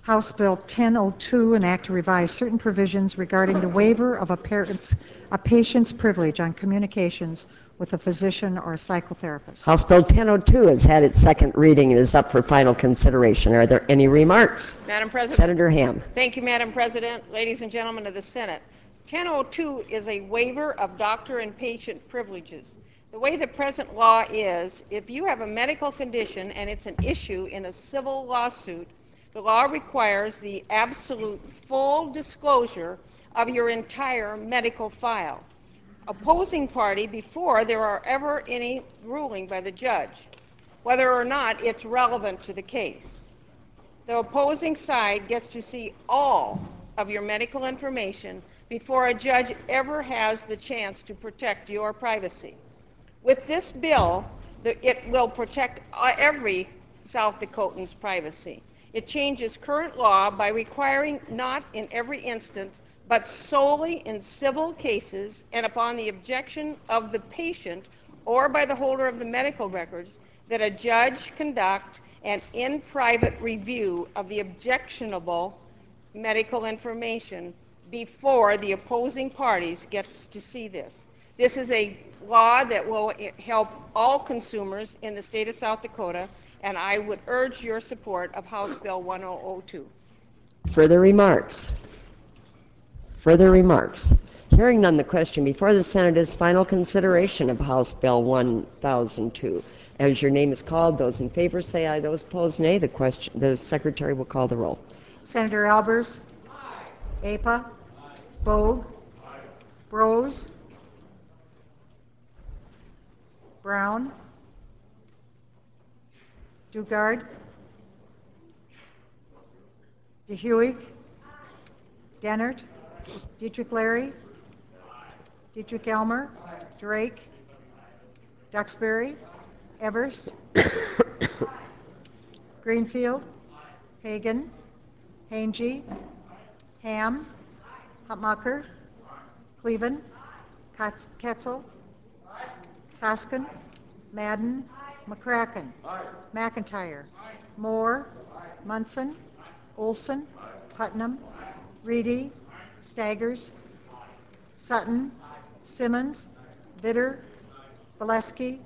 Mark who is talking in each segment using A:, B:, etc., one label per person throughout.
A: House Bill 1002, an act to revise certain provisions regarding the waiver of a patient's privilege on communications with a physician or a psychotherapist.
B: House Bill 1002 has had its second reading and is up for final consideration. Are there any remarks?
C: Madam President.
B: Senator Ham.
C: Thank you, Madam President. Ladies and gentlemen of the Senate, 1002 is a waiver of doctor and patient privileges. The way the present law is, if you have a medical condition and it's an issue in a civil lawsuit, the law requires the absolute full disclosure of your entire medical file. Opposing party before there are ever any ruling by the judge, whether or not it's relevant to the case. The opposing side gets to see all of your medical information before a judge ever has the chance to protect your privacy. With this bill, it will protect every South Dakotan's privacy. It changes current law by requiring not in every instance, but solely in civil cases and upon the objection of the patient or by the holder of the medical records, that a judge conduct an in-private review of the objectionable medical information before the opposing parties gets to see this. This is a law that will help all consumers in the state of South Dakota, and I would urge your support of House Bill 1002.
B: Further remarks? Further remarks? Hearing none, the question before the Senate is final consideration of House Bill 1002. As your name is called, those in favor say aye, those opposed nay. The Secretary will call the roll.
A: Senator Albers? Aye. APA? Aye. Bogue? Aye. Brose? Brown? Dugard? DeHuig? Dennert? Dietrich Larry? Dietrich Elmer? Drake? Duxbury? Everst? Greenfield? Hagan? Hange? Ham? Hutmacher? Cleven? Ketzel? Hoskin? Madden? McCracken? McIntyre? Moore? Munson? Olson? Putnam? Reedy? Staggers? Sutton? Simmons? Vitter? Valesky?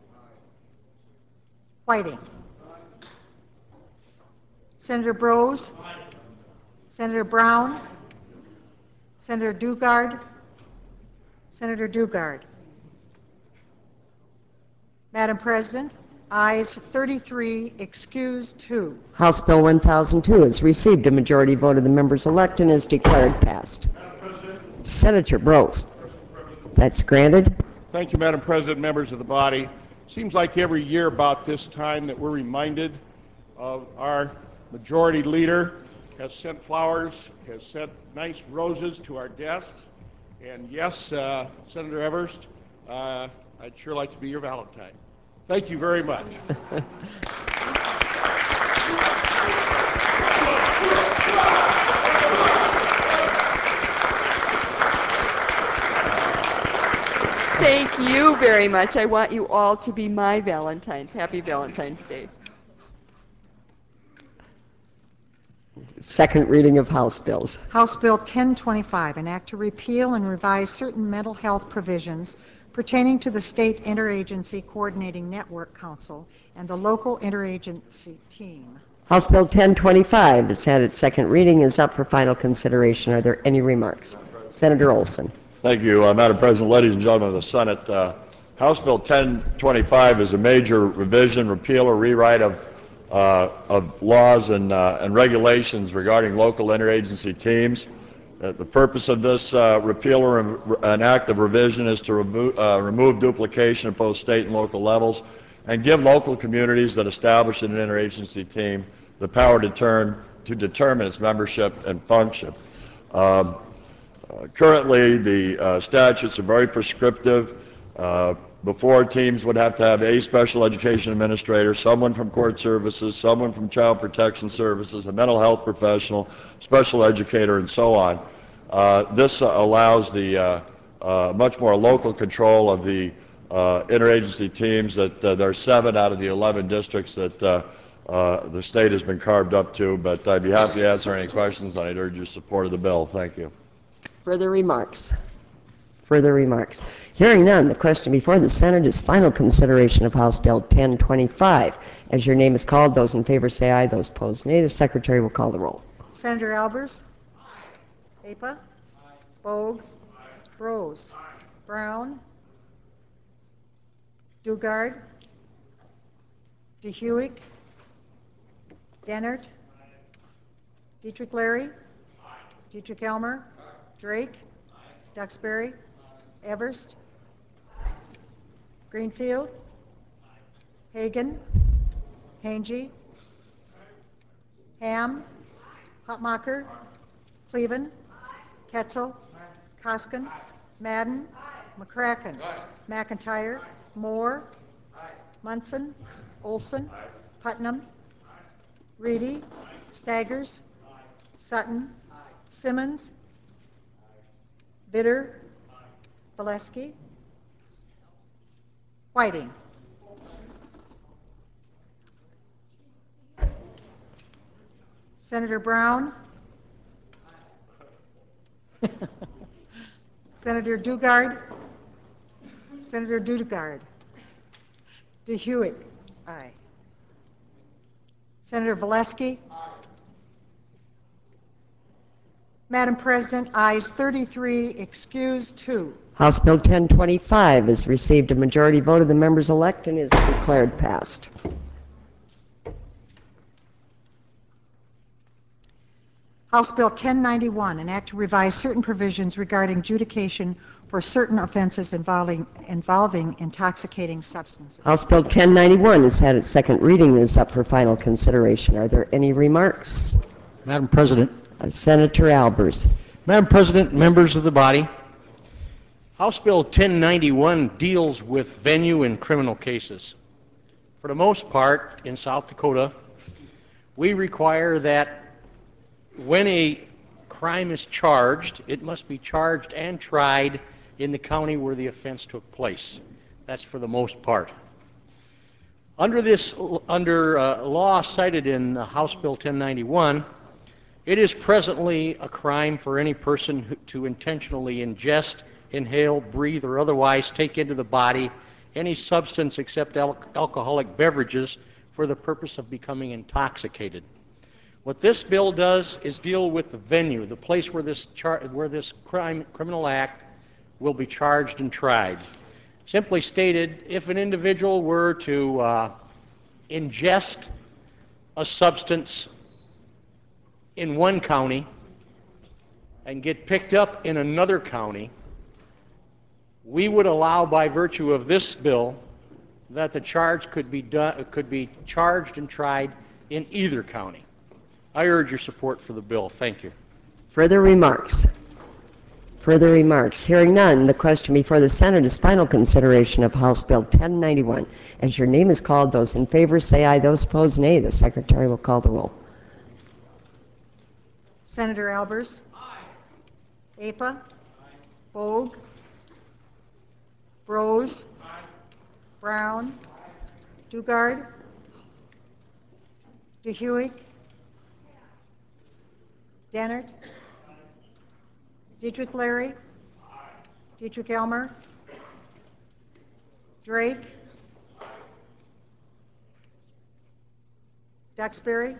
A: Whiting? Senator Brose? Senator Brown? Senator Dugard? Senator Dugard? Madam President, ayes 33, excused 2.
B: House Bill 1002 has received a majority vote of the members elect and is declared passed. Senator Brose. That's granted.
D: Thank you, Madam President, members of the body. Seems like every year about this time that we're reminded of our majority leader has sent flowers, has sent nice roses to our desks. And yes, Senator Everst, I'd sure like to be your Valentine. Thank you very much.
E: Thank you very much. I want you all to be my Valentines. Happy Valentine's Day.
B: Second reading of House bills.
A: House Bill 1025, an act to repeal and revise certain mental health provisions pertaining to the State Interagency Coordinating Network Council and the local interagency team.
B: House Bill 1025 has had its second reading and is up for final consideration. Are there any remarks? Senator Olson.
F: Thank you, Madam President. Ladies and gentlemen of the Senate, House Bill 1025 is a major revision, repeal, or rewrite of laws and regulations regarding local interagency teams. The purpose of this repeal or an act of revision is to remove duplication at both state and local levels and give local communities that establish an interagency team the power to determine its membership and function. Currently, the statutes are very prescriptive. Before, teams would have to have a special education administrator, someone from court services, someone from child protection services, a mental health professional, special educator, and so on. This allows the much more local control of the interagency teams. That there are 7 out of the 11 districts that the state has been carved up to, but I'd be happy to answer any questions, and I'd urge your support of the bill. Thank you.
B: Further remarks? Further remarks? Hearing none, the question before the Senate is final consideration of House Bill 1025. As your name is called, those in favor say aye, those opposed nay. The Secretary will call the roll.
A: Senator Albers? Apa? Bogue? Rose? Brown? Dugard? DeHuig? Dennert? Dietrich Larry? Dietrich Elmer? Drake? Duxbury? Everst? Greenfield? Hagan? Hangy? Ham? Hotmacher? Cleven? Ketzel? Koskin? Madden? McCracken? McIntyre? Moore? Munson? Olson? Putnam? Reedy? Staggers? Sutton? Simmons? Vitter? Valesky? Whiting? Senator Brown? Senator Dugard? Senator Dugard? DeHuig? Aye. Senator Valesky? Madam President, ayes 33, excused 2.
B: House Bill 1025 has received a majority vote of the members elect and is declared passed.
A: House Bill 1091, an act to revise certain provisions regarding adjudication for certain offenses involving intoxicating substances.
B: House Bill 1091 has had its second reading and is up for final consideration. Are there any remarks?
G: Madam President.
B: Senator Albers.
G: Madam President, members of the body, House Bill 1091 deals with venue in criminal cases. For the most part, in South Dakota, we require that when a crime is charged, it must be charged and tried in the county where the offense took place. That's for the most part. Under law cited in House Bill 1091, it is presently a crime for any person to intentionally ingest, inhale, breathe, or otherwise take into the body any substance except alcoholic beverages for the purpose of becoming intoxicated. What this bill does is deal with the venue, the place where this criminal act will be charged and tried. Simply stated, if an individual were to ingest a substance in one county and get picked up in another county, we would allow, by virtue of this bill, that the charge could be charged and tried in either county. I urge your support for the bill. Thank you.
B: Further remarks? Further remarks? Hearing none, the question before the Senate is final consideration of House Bill 1091. As your name is called, those in favor say aye, those opposed nay. The Secretary will call the roll.
A: Senator Albers? Aye. Apa? Aye. Bogue? Rose? Aye. Brown? Aye. Dugard? DeHuig? Dennert? Dietrich Larry? Dietrich Elmer? Drake? Duxbury?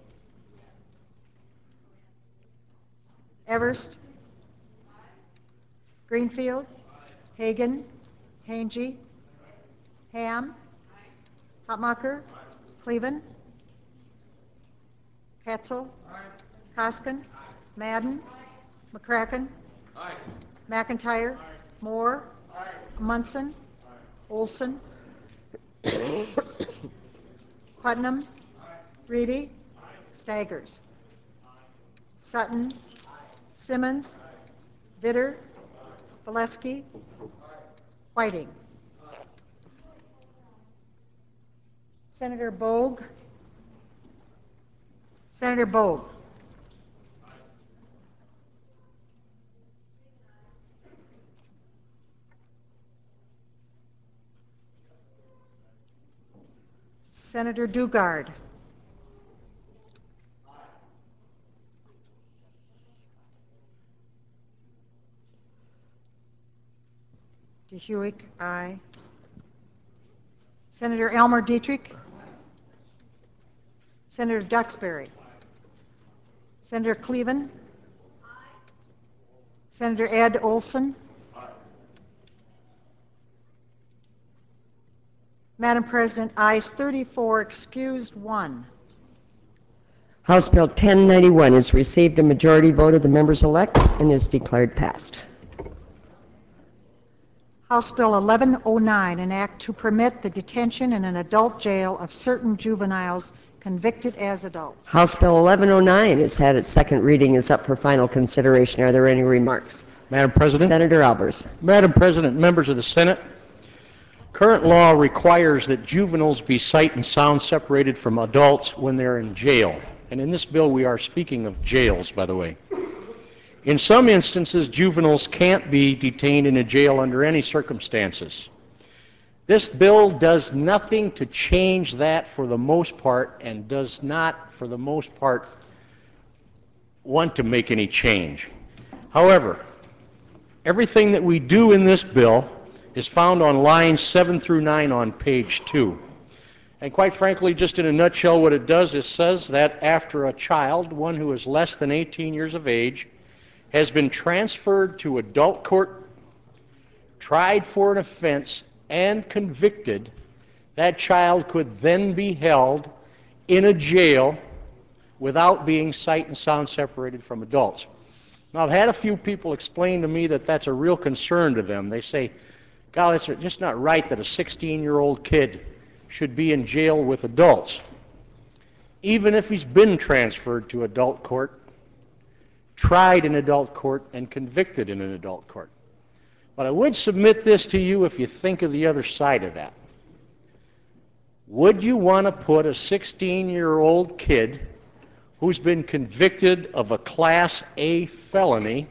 A: Everst? Greenfield? Hagan? Hangy? Ham? Hotmacher? Cleven? Ketzel? Koskin? Madden? McCracken? McIntyre? Moore? Munson? Olson? Putnam? Reedy? Staggers? Sutton? Simmons? Vitter? Valesky? Whiting? Senator Bogue? Senator Bogue? Senator Dugard? DeHuick, aye. Senator Elmer Dietrich. Senator Duxbury. Senator Cleveland. Senator Ed Olson. Madam President, ayes 34, excused 1.
B: House Bill 1091 has received a majority vote of the members elect and is declared passed.
A: House Bill 1109, an act to permit the detention in an adult jail of certain juveniles convicted as adults.
B: House Bill 1109 has had its second reading, is up for final consideration. Are there any remarks?
G: Madam President.
B: Senator Albers.
G: Madam President, members of the Senate, current law requires that juveniles be sight and sound separated from adults when they're in jail. And in this bill, we are speaking of jails, by the way. In some instances, juveniles can't be detained in a jail under any circumstances. This bill does nothing to change that for the most part, and does not, for the most part, want to make any change. However, everything that we do in this bill is found on lines 7 through 9 on page 2. And quite frankly, just in a nutshell, what it does is says that after a child, one who is less than 18 years of age, has been transferred to adult court, tried for an offense, and convicted, that child could then be held in a jail without being sight and sound separated from adults. Now, I've had a few people explain to me that that's a real concern to them. They say, golly, it's just not right that a 16-year-old kid should be in jail with adults, even if he's been transferred to adult court, tried in adult court, and convicted in an adult court. But I would submit this to you if you think of the other side of that. Would you want to put a 16-year-old kid who's been convicted of a Class A felony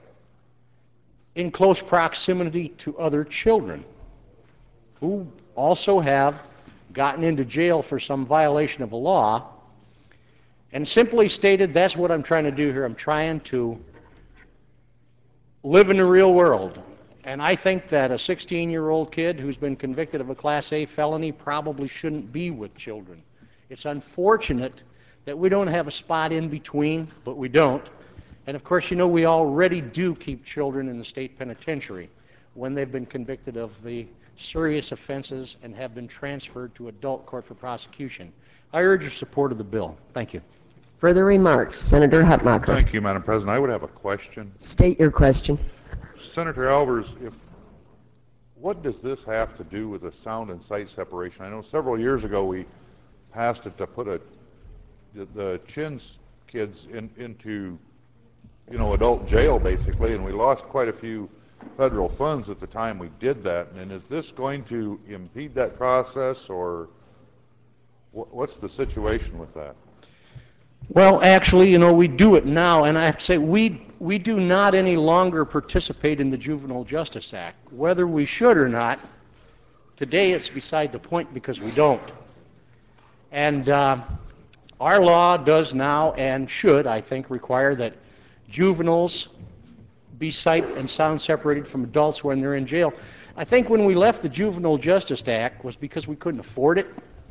G: in close proximity to other children who also have gotten into jail for some violation of a law? And simply stated, that's what I'm trying to do here. I'm trying to live in the real world. And I think that a 16-year-old kid who's been convicted of a Class A felony probably shouldn't be with children. It's unfortunate that we don't have a spot in between, but we don't. And of course, you know, we already do keep children in the state penitentiary when they've been convicted of the serious offenses and have been transferred to adult court for prosecution. I urge your support of the bill. Thank you.
B: Further remarks? Senator Hutmacher.
H: Thank you, Madam President. I would have a question.
B: State your question.
H: Senator Albers, what does this have to do with the sound and sight separation? I know several years ago we passed it to put the Chins kids into, adult jail basically, and we lost quite a few federal funds at the time we did that. And is this going to impede that process, or what's the situation with that?
G: Well, actually, we do it now, and I have to say we do not any longer participate in the Juvenile Justice Act. Whether we should or not, today it's beside the point because we don't. And our law does now and should, I think, require that juveniles be sight and sound separated from adults when they're in jail. I think when we left the Juvenile Justice Act was because we couldn't afford it.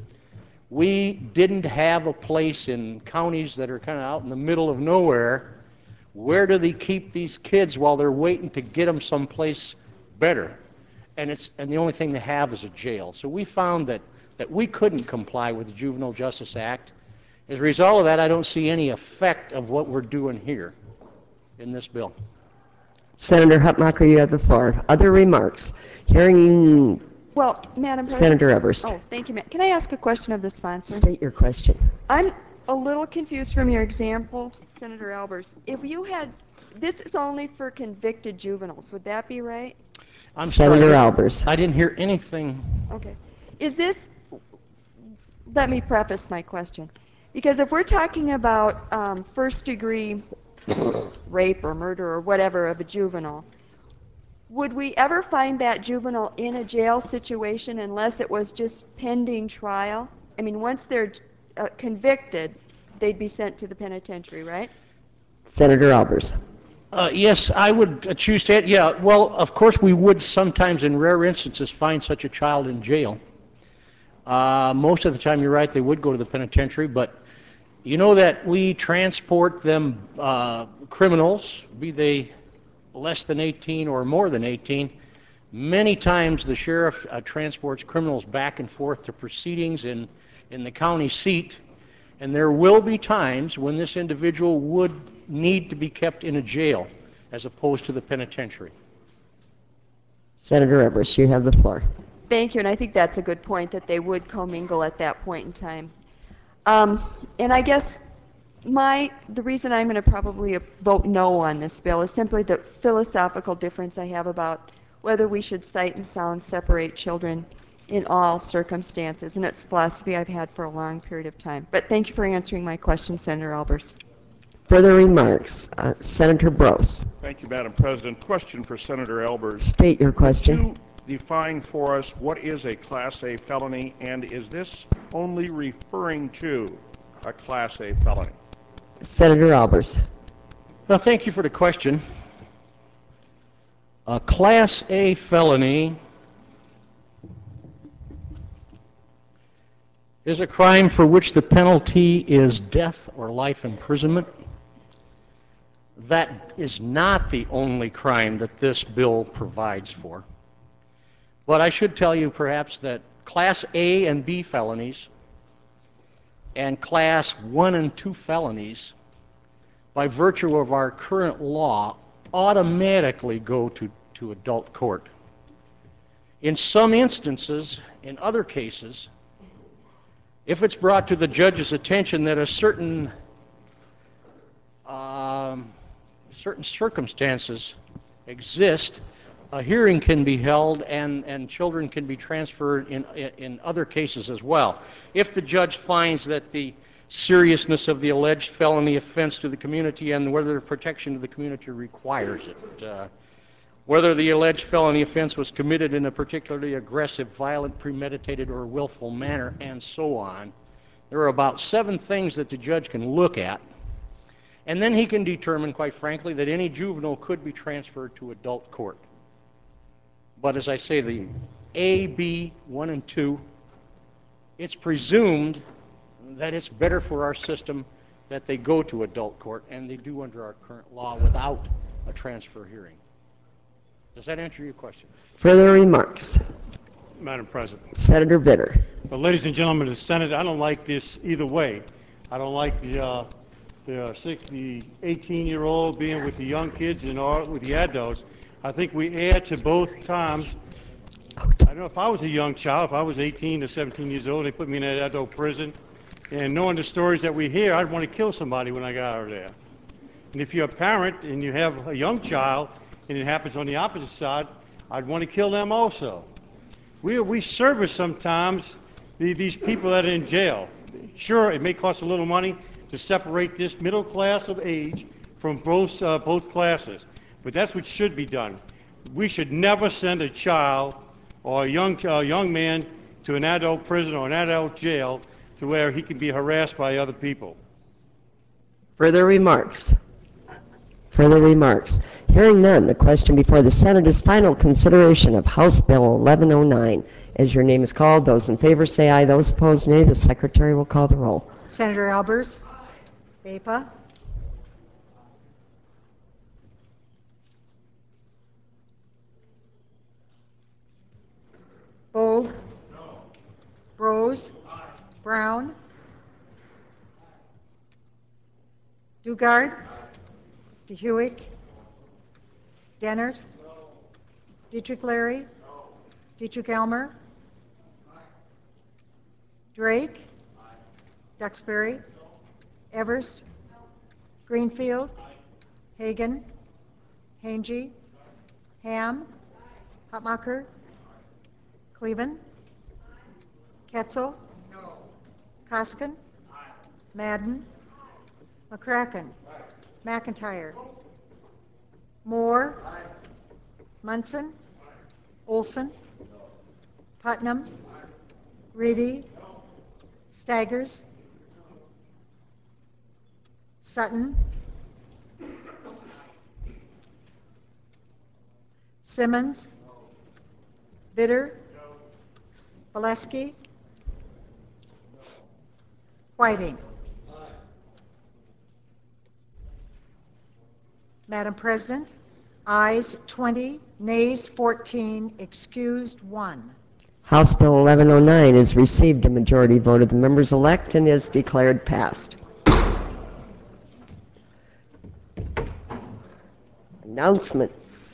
G: We didn't have a place in counties that are kind of out in the middle of nowhere. Where do they keep these kids while they're waiting to get them someplace better? And the only thing they have is a jail. So we found that we couldn't comply with the Juvenile Justice Act. As a result of that, I don't see any effect of what we're doing here in this bill.
B: Senator Hutmacher, you have the floor. Other remarks? Hearing
E: Well, Madam President.
B: Senator Evers.
E: Oh, thank you, ma'am. Can I ask a question of the sponsor?
B: State your question.
E: I'm a little confused from your example, Senator Albers. If you had, this is only for convicted juveniles, would that be right?
G: I'm
B: Senator
G: sorry,
B: Albers.
G: I didn't hear anything.
E: Okay. Is this, let me preface my question. Because if we're talking about first-degree rape or murder or whatever of a juvenile, would we ever find that juvenile in a jail situation unless it was just pending trial? I mean, once they're convicted, they'd be sent to the penitentiary, right?
B: Senator Albers.
G: Yes, I would choose to. Yeah, well, of course, we would sometimes, in rare instances, find such a child in jail. Most of the time, you're right, they would go to the penitentiary, but you know that we transport them, criminals, be they less than 18 or more than 18. Many times the sheriff transports criminals back and forth to proceedings in the county seat, and there will be times when this individual would need to be kept in a jail as opposed to the penitentiary.
B: Senator Everest, you have the floor.
E: Thank you, and I think that's a good point, that they would commingle at that point in time. And I guess the reason I'm going to probably vote no on this bill is simply the philosophical difference I have about whether we should sight and sound separate children in all circumstances, and it's a philosophy I've had for a long period of time. But thank you for answering my question, Senator Albers.
B: Further remarks? Senator Brose.
D: Thank you, Madam President. Question for Senator Albers.
B: State your question.
D: Could you define for us what is a Class A felony, and is this only referring to a Class A felony?
B: Senator Albers.
G: Well, thank you for the question. A Class A felony is a crime for which the penalty is death or life imprisonment. That is not the only crime that this bill provides for. But I should tell you perhaps that Class A and B felonies and Class 1 and 2 felonies, by virtue of our current law, automatically go to adult court. In some instances, in other cases, if it's brought to the judge's attention that a certain circumstances exist, a hearing can be held and children can be transferred in other cases as well. If the judge finds that the seriousness of the alleged felony offense to the community and whether the protection of the community requires it, whether the alleged felony offense was committed in a particularly aggressive, violent, premeditated, or willful manner, and so on. There are about 7 things that the judge can look at, and then he can determine, quite frankly, that any juvenile could be transferred to adult court. But as I say, the A, B, 1, and 2, it's presumed that it's better for our system that they go to adult court, and they do under our current law without a transfer hearing. Does that answer your question?
B: Further remarks?
I: Madam President.
B: Senator Vitter.
I: Well, ladies and gentlemen of the Senate, I don't like this either way. I don't like the 18-year-old being with the young kids and with the adults. I think we add to both times. I don't know if I was a young child, if I was 18 or 17 years old, they put me in an adult prison, and knowing the stories that we hear, I'd want to kill somebody when I got out of there. And if you're a parent and you have a young child and it happens on the opposite side, I'd want to kill them also. We service sometimes these people that are in jail. Sure, it may cost a little money to separate this middle class of age from both classes, but that's what should be done. We should never send a child or a young man to an adult prison or an adult jail to where he can be harassed by other people.
B: Further remarks? Further remarks? Hearing none, the question before the Senate is final consideration of House Bill 1109. As your name is called, those in favor say aye, those opposed nay. The Secretary will call the roll.
A: Senator Albers? Vapa? Bold? No. Brose? Aye. Brown? Dugard? Aye. DeHuick? Dennert? No. Dietrich Larry? No. Dietrich Elmer? Aye. Drake? Aye. Duxbury? No. Everest? No. Greenfield? Aye. Hagan? Hangy? Aye. Ham? Aye. Hutmacher? Aye. Cleveland? Aye. Ketzel? No. Koskin? Aye. Madden? Aye. McCracken? Aye. McIntyre? No. Moore? Aye. Munson? Aye. Olson? No. Putnam? Aye. Reedy? No. Staggers? No. Sutton? Simmons. Vitter. Valesky. Whiting. Madam President, ayes 20, nays 14, excused 1.
B: House Bill 1109 has received a majority vote of the members elect and is declared passed. Announcements.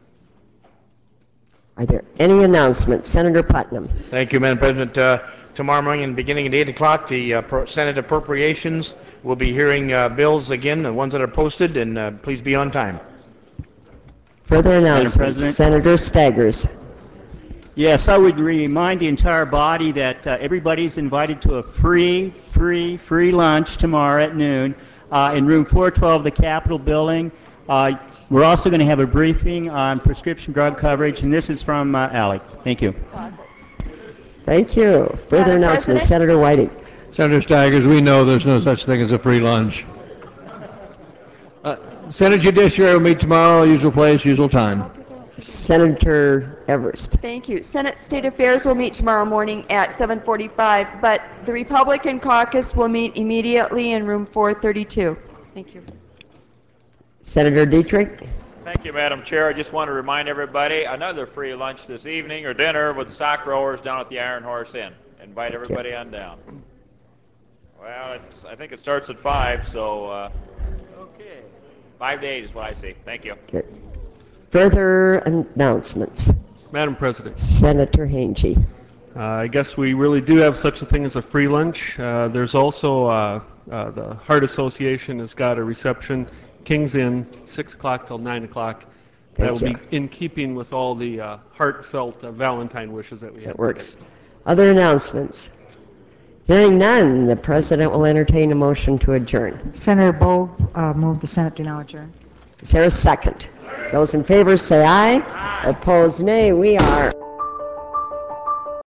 B: Are there any announcements? Senator Putnam.
G: Thank you, Madam President. Tomorrow morning, and beginning at 8 o'clock, the Senate Appropriations will be hearing bills again, the ones that are posted, and please be on time.
B: Further announcements.
J: President.
B: Senator Staggers.
J: Yes, I would remind the entire body that everybody's invited to a free lunch tomorrow at noon in room 412 of the Capitol building. We're also going to have a briefing on prescription drug coverage, and this is from Alec. Thank you.
B: Thank you. Further
E: Madam
B: announcements.
E: President?
B: Senator Whiting.
K: Senator Staggers, we know there's no such thing as a free lunch. Senate Judiciary will meet tomorrow, usual place, usual time.
B: Senator Everest.
E: Thank you. Senate State Affairs will meet tomorrow morning at 7:45, but the Republican caucus will meet immediately in room 432. Thank you.
B: Senator Dietrich.
L: Thank you, Madam Chair. I just want to remind everybody, another free lunch this evening or dinner with the stock growers down at the Iron Horse Inn. Invite everybody on down. Well, I think it starts at 5, so okay. 5 to 8 is what I see. Thank you.
B: Okay. Further announcements.
M: Madam President,
B: Senator Hange.
M: I guess we really do have such a thing as a free lunch. There's also the Heart Association has got a reception, King's Inn, 6 o'clock till 9 o'clock. That will be in keeping with all the heartfelt Valentine wishes that we have.
B: That works. Other announcements. Hearing none, the President will entertain a motion to adjourn.
A: Senator Bowe moved the Senate to now adjourn.
B: Is there a second? Those in favor say aye. Opposed, nay. We are.